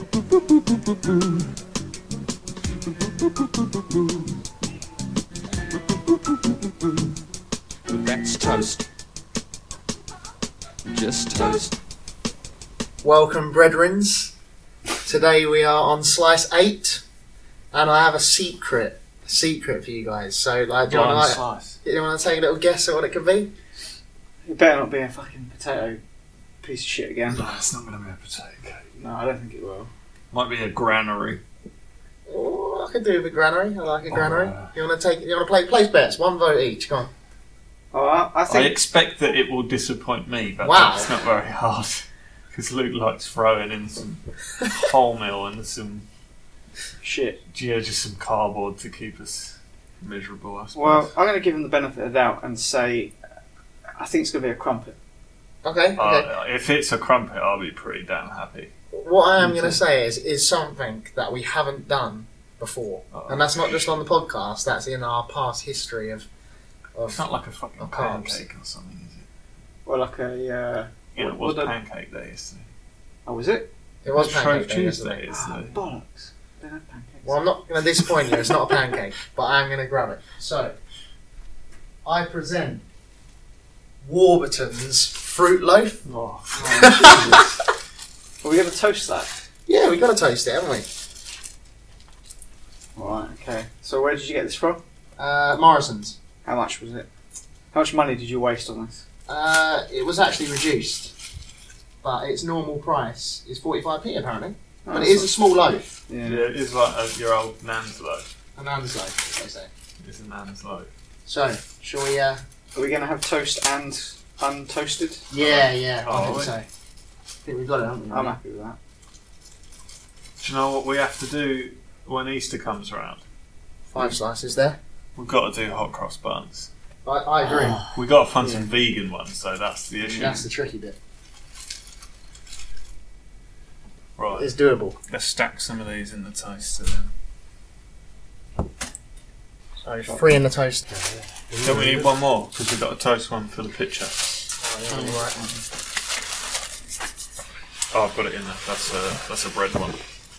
That's toast. Just toast. Welcome, brethrens. Today we are on slice 8, and I have a secret for you guys. So, do you want to take a little guess at what it could be? It better not be a fucking potato piece of shit again. No, it's not going to be a potato cake. No, I don't think it will. Might be a granary. Oh, I could do with a granary. I like a granary. You want to place bets? 1 vote each. Come on. Oh, I I think expect that it will disappoint me, but Wow. it's not very hard. Because Luke likes throwing in some wholemeal and some shit. just some cardboard to keep us miserable, I suppose. Well, I'm going to give him the benefit of the doubt and say I think it's going to be a crumpet. Okay. If it's a crumpet, I'll be pretty damn happy. What I am going to say is something that we haven't done before, and that's not just on the podcast. That's in our past history of. It's not like a fucking of pancake or something, is it? Or like a... It was pancake day yesterday. Oh, was it? It was Shrove pancake day Tuesday yesterday. yesterday. Bollocks. They don't have pancakes. Well, I'm not going to disappoint you. It's not a pancake, but I am going to grab it. So, I present Warburton's fruit loaf. Oh, Are we going to toast that? Yeah, we've got to toast it, haven't we? Alright, okay. So where did you get this from? Morrison's. How much was it? How much money did you waste on this? It was actually reduced, but its normal price is 45p apparently. Oh, But it is a small loaf. yeah, it is like your old nan's loaf. A nan's loaf, as they say. It's a nan's loaf. So, shall we... Are we going to have toast and untoasted? Yeah, Oh, I think wait. so. I think we've got it, haven't we? I'm happy with that. Do you know what we have to do when Easter comes around? 5 slices there. We've got to do hot cross buns. I agree. We've got to find some vegan ones, so that's the issue. That's the tricky bit. Right. It's doable. Let's stack some of these in the toaster then. So 3 in the toast. Don't we need one more? Because we've got a toast one for the picture. Oh, I've got it in there. That's a bread one.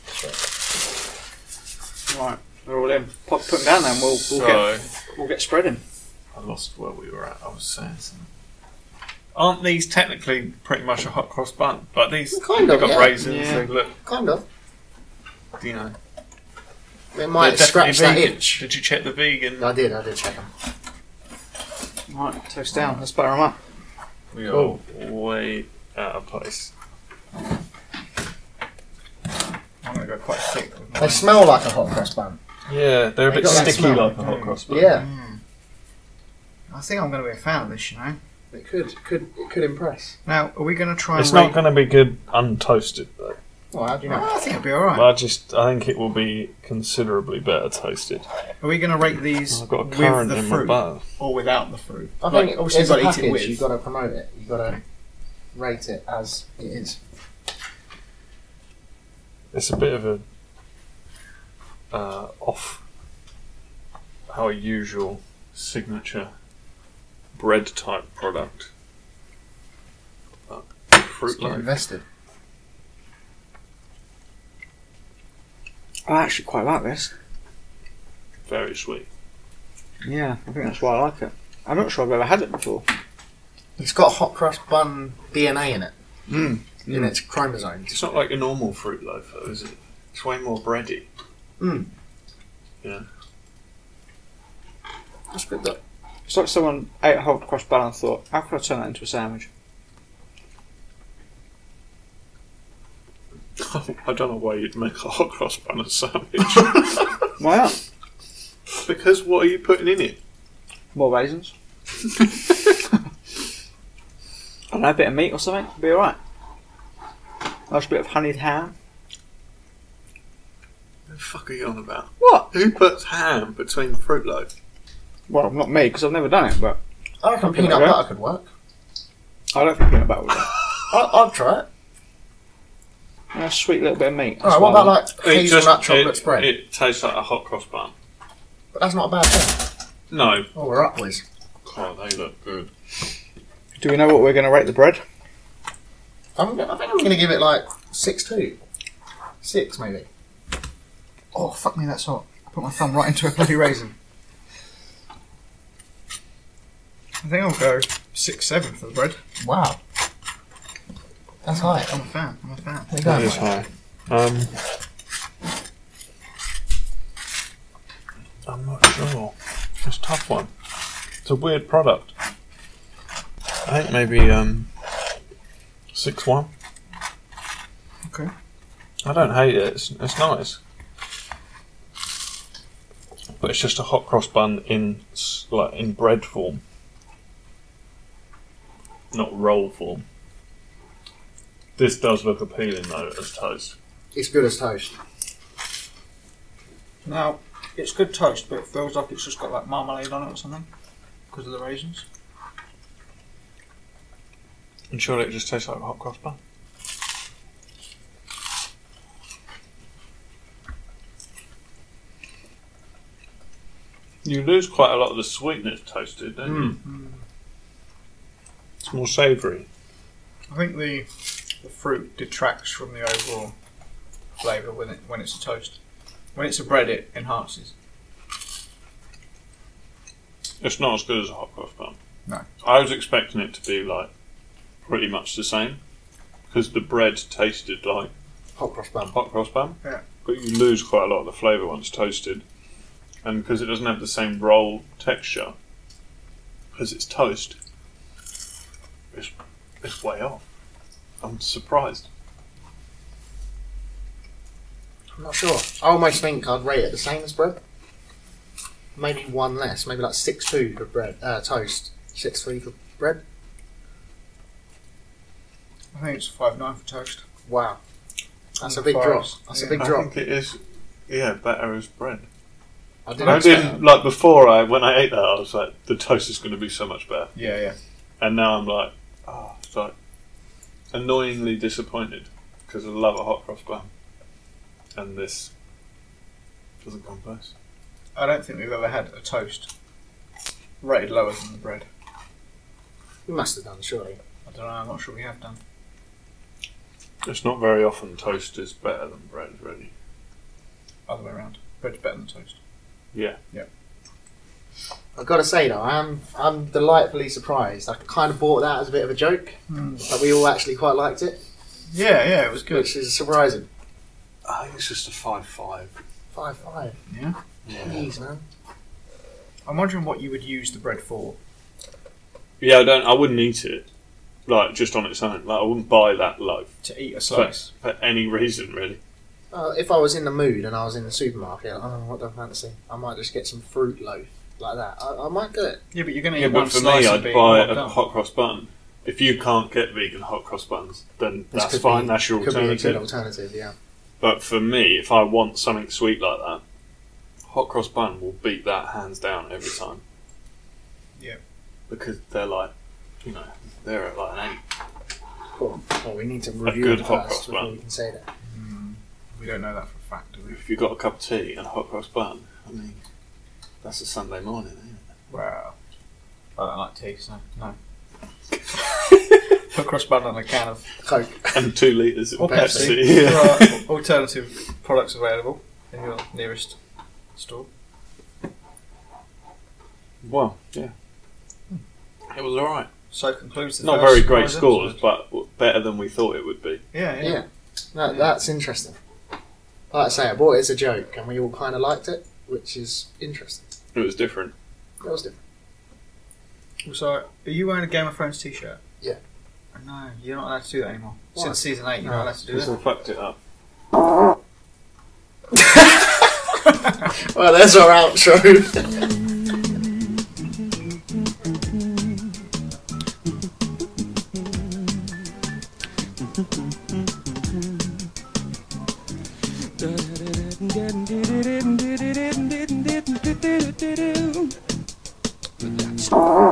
Right, we're all in. Put them down then. We'll get spreading. I lost where we were at. I was saying something. Aren't these technically pretty much a hot cross bun? But these Kind they've of, got yeah. raisins. Yeah. They look, Kind of. you know. It might they're scratch definitely that vegan. itch. Did you check the vegan? I did check them. Right, toast down. Let's butter them up. We are way out of place. I'm going to go quite thick with They mine. smell like a hot cross bun. Yeah, they're a They bit got that sticky smell. like a hot cross bun. Yeah. I think I'm going to be a fan of this, you know. It could impress. Now, are we going to try It's and not going to be good untoasted though. Well, how do you know? I think it'll be alright. I think it will be considerably better toasted. Are we going to rate these I've got a with currant the in my fruit butter. or without the fruit? I think obviously as a you've got to eat it package, with. you've got to promote it. You've got to rate it as it is. It's a bit of a off our usual signature bread type product. But fruit Get loaf. invested. I actually quite like this. Very sweet. Yeah, I think that's why I like it. I'm not sure I've ever had it before. It's got hot cross bun DNA in it. In its chromosomes. It's not like a normal fruit loaf though, is it? It's way more bready. Yeah. That's good though. It's like someone ate a hot cross bun and thought, how can I turn that into a sandwich? I don't know why you'd make a hot cross bun a sandwich. Why not? Because what are you putting in it? More raisins. I don't know, a bit of meat or something. It'll be alright. Nice bit of honeyed ham. What the fuck are you on about? What? Who puts ham between fruit loaf? Well, not me, because I've never done it, but I reckon Something peanut like that. butter could work. I don't think peanut butter would work. I'd try it. A sweet little bit of meat. Alright, what about like hazelnut chocolate spread? It tastes like a hot cross bun. But that's not bad. No. Oh, we're up, boys. Oh, they look good. Do we know what we're going to rate the bread? I think I'm going to give it like 6-2. 6 maybe. Oh, fuck me, that's hot. I put my thumb right into a bloody raisin. I think I'll go 6, 7 for the bread. Wow. That's high. I'm a fan. There you That go. is high. I'm not sure. It's a tough one. It's a weird product. I think maybe 6-1. Okay. I don't hate it. It's nice, but it's just a hot cross bun in bread form, not roll form. This does look appealing though as toast. It's good as toast. Now, it's good toast, but it feels like it's just got like marmalade on it or something because of the raisins. And surely it just tastes like a hot cross bun. You lose quite a lot of the sweetness toasted, don't you? It's more savoury. I think the fruit detracts from the overall flavour when it's a toast. When it's a bread, it enhances. It's not as good as a hot cross bun. No. I was expecting it to be like pretty much the same because the bread tasted like Hot cross bun. hot cross bun. Yeah. But you lose quite a lot of the flavour once toasted, and because it doesn't have the same roll texture because it's toast, it's way off. I'm surprised. I'm not sure. I almost think I'd rate it the same as bread. Maybe 1 less. Maybe like 6-2 for bread. Toast. 6-3 for bread. I think it's 5-9 for toast. Wow. That's a Mm, big drop. fives. That's Yeah. a big I drop. think it is, better as bread. I I expect didn't like before. When I ate that, I was like, the toast is going to be so much better, Yeah. and now I'm like, it's like annoyingly disappointed because I love a hot cross bun, and this doesn't come close. I don't think we've ever had a toast rated lower than the bread. We must have done, surely. I don't know, I'm not sure we have done. It's not very often toast is better than bread, really. Other way around. Bread's better than toast. Yeah. I've got to say though, I'm delightfully surprised. I kind of bought that as a bit of a joke, but we all actually quite liked it, Yeah, it was good. which is surprising. I think it's just a 5-5. 5-5. Yeah. Jeez, man. I'm wondering what you would use the bread for. Yeah, I wouldn't eat it, like, just on its own. Like, I wouldn't buy that loaf To eat a slice. for any reason, really. If I was in the mood and I was in the supermarket, what do I fancy? I might just get some fruit loaf like that. I might do it. Yeah, but you're going to Yeah, eat one but for slice me, and I'd be buy not a done. hot cross bun. If you can't get vegan hot cross buns, then This that's could fine. be- That's your Could be a good alternative. alternative, yeah. But for me, if I want something sweet like that, hot cross bun will beat that hands down every time. Yeah. Because they're like, they're at like an 8. Cool. Well, we need to review good it hot first cross before bun. we can say that. We don't know that for a fact, do we? If you've got a cup of tea and a hot cross bun, I mean, that's a Sunday morning, isn't it? Wow. I don't like tea, so no. Put cross bun on a can of Coke. And 2 litres of or Pepsi. Pepsi. Yeah. There are alternative products available in your nearest store. Well, yeah. It was alright. So concludes the Not first very great five scores, episodes. but better than we thought it would be. Yeah. Yeah. That's interesting. Like I say, I bought it as a joke and we all kind of liked it, which is interesting. It was different. It was different. So, are you wearing a Game of Thrones t-shirt? Yeah. No, you're not allowed to do that anymore. Why? Since season 8, you're not allowed to do Because that. I fucked it up. Well, there's our outro.